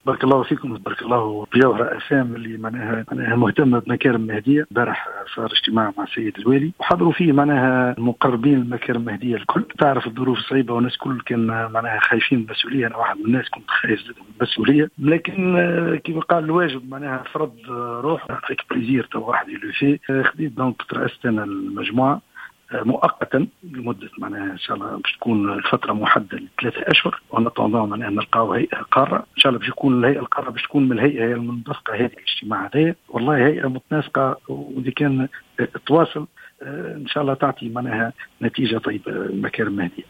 بارك الله فيكم، بارك الله بجوهر أسام اللي معناها مهتمة بمكارم مهدية. امبارح صار اجتماع مع السيد الوالي وحضروا فيه معناها المقربين المكارم مهدية الكل. تعرف الظروف صعيبة والناس كل كان معناها خايفين من المسؤولية. أنا واحد من الناس كنت خايف من المسؤولية، لكن كيف قال الواجب معناها فرض روح فيك بليزير تو واحد اللي فيه خديت دونك ترأست أنا المجموعة مؤقتا لمدة معناها إن شاء الله باش تكون الفترة محددة ل3 أشهر، ونطمع معناها نلقاو هيئة قارة إن شاء الله باش يكون الهيئة القارة باش تكون من الهيئة هي المنسقة هذه الاجتماع هذا. والله هيئة متناسقة ودي كان تواصل إن شاء الله تعطي معناها نتيجة طيبة. مكارم مهدية